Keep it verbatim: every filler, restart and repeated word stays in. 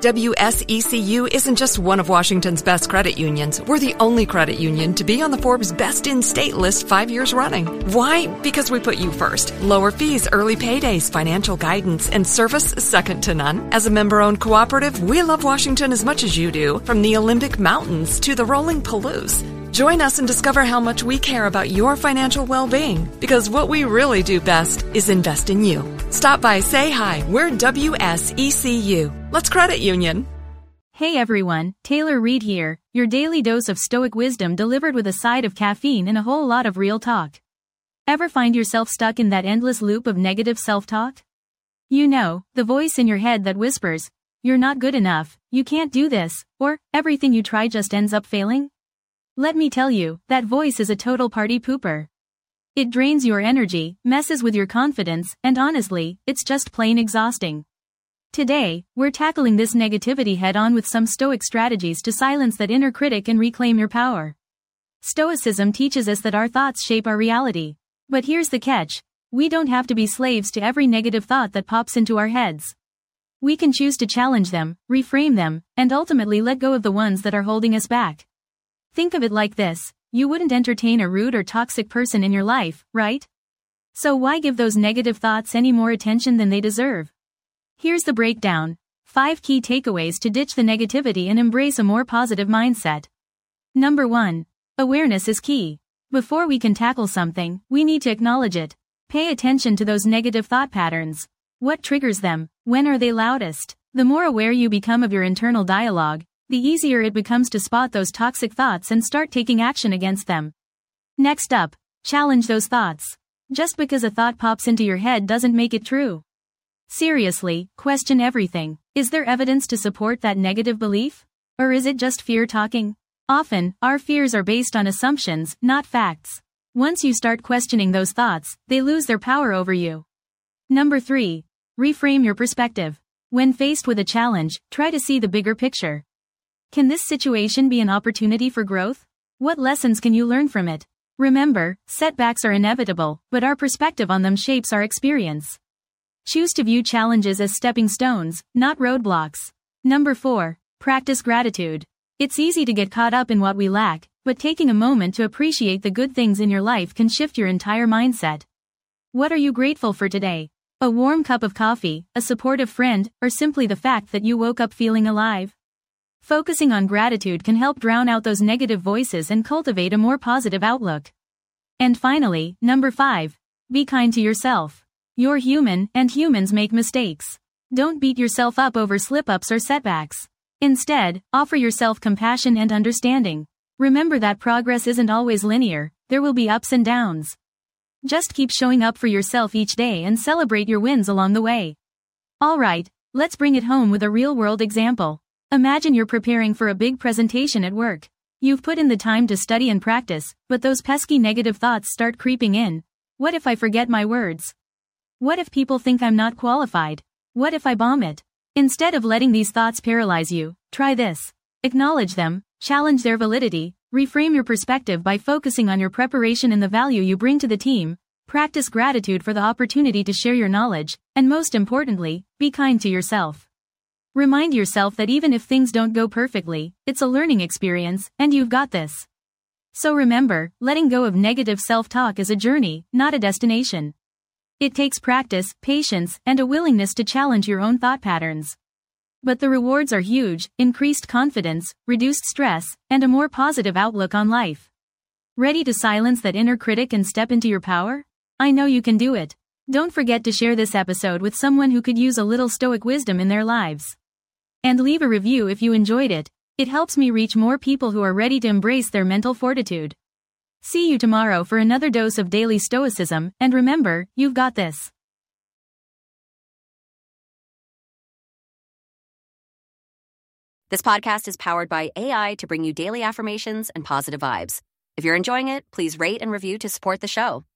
W S E C U isn't just one of Washington's best credit unions. We're the only credit union to be on the Forbes Best in State list five years running. Why? Because we put you first. Lower fees, early paydays, financial guidance, and service second to none. As a member-owned cooperative, we love Washington as much as you do, from the Olympic Mountains to the rolling Palouse. Join us and discover how much we care about your financial well-being, because what we really do best is invest in you. Stop by, say hi. We're W S E C U. Let's credit union. Hey everyone, Taylor Reed here, your daily dose of stoic wisdom delivered with a side of caffeine and a whole lot of real talk. Ever find yourself stuck in that endless loop of negative self-talk? You know, the voice in your head that whispers, "You're not good enough, you can't do this," or "Everything you try just ends up failing." Let me tell you, that voice is a total party pooper. It drains your energy, messes with your confidence, and honestly, it's just plain exhausting. Today, we're tackling this negativity head-on with some stoic strategies to silence that inner critic and reclaim your power. Stoicism teaches us that our thoughts shape our reality. But here's the catch. We don't have to be slaves to every negative thought that pops into our heads. We can choose to challenge them, reframe them, and ultimately let go of the ones that are holding us back. Think of it like this. You wouldn't entertain a rude or toxic person in your life, right? So why give those negative thoughts any more attention than they deserve? Here's the breakdown. Five key takeaways to ditch the negativity and embrace a more positive mindset. Number one. Awareness is key. Before we can tackle something, we need to acknowledge it. Pay attention to those negative thought patterns. What triggers them? When are they loudest? The more aware you become of your internal dialogue, the easier it becomes to spot those toxic thoughts and start taking action against them. Next up, challenge those thoughts. Just because a thought pops into your head doesn't make it true. Seriously, question everything. Is there evidence to support that negative belief? Or is it just fear talking? Often, our fears are based on assumptions, not facts. Once you start questioning those thoughts, they lose their power over you. Number three. Reframe your perspective. When faced with a challenge, try to see the bigger picture. Can this situation be an opportunity for growth? What lessons can you learn from it? Remember, setbacks are inevitable, but our perspective on them shapes our experience. Choose to view challenges as stepping stones, not roadblocks. Number four. Practice gratitude. It's easy to get caught up in what we lack, but taking a moment to appreciate the good things in your life can shift your entire mindset. What are you grateful for today? A warm cup of coffee, a supportive friend, or simply the fact that you woke up feeling alive? Focusing on gratitude can help drown out those negative voices and cultivate a more positive outlook. And finally, number five. Be kind to yourself. You're human, and humans make mistakes. Don't beat yourself up over slip-ups or setbacks. Instead, offer yourself compassion and understanding. Remember that progress isn't always linear, there will be ups and downs. Just keep showing up for yourself each day and celebrate your wins along the way. Alright, let's bring it home with a real-world example. Imagine you're preparing for a big presentation at work. You've put in the time to study and practice, but those pesky negative thoughts start creeping in. What if I forget my words? What if people think I'm not qualified? What if I bomb it? Instead of letting these thoughts paralyze you, try this. Acknowledge them, challenge their validity, reframe your perspective by focusing on your preparation and the value you bring to the team, practice gratitude for the opportunity to share your knowledge, and most importantly, be kind to yourself. Remind yourself that even if things don't go perfectly, it's a learning experience, and you've got this. So remember, letting go of negative self-talk is a journey, not a destination. It takes practice, patience, and a willingness to challenge your own thought patterns. But the rewards are huge: increased confidence, reduced stress, and a more positive outlook on life. Ready to silence that inner critic and step into your power? I know you can do it. Don't forget to share this episode with someone who could use a little stoic wisdom in their lives. And leave a review if you enjoyed it. It helps me reach more people who are ready to embrace their mental fortitude. See you tomorrow for another dose of daily stoicism, and remember, you've got this. This podcast is powered by A I to bring you daily affirmations and positive vibes. If you're enjoying it, please rate and review to support the show.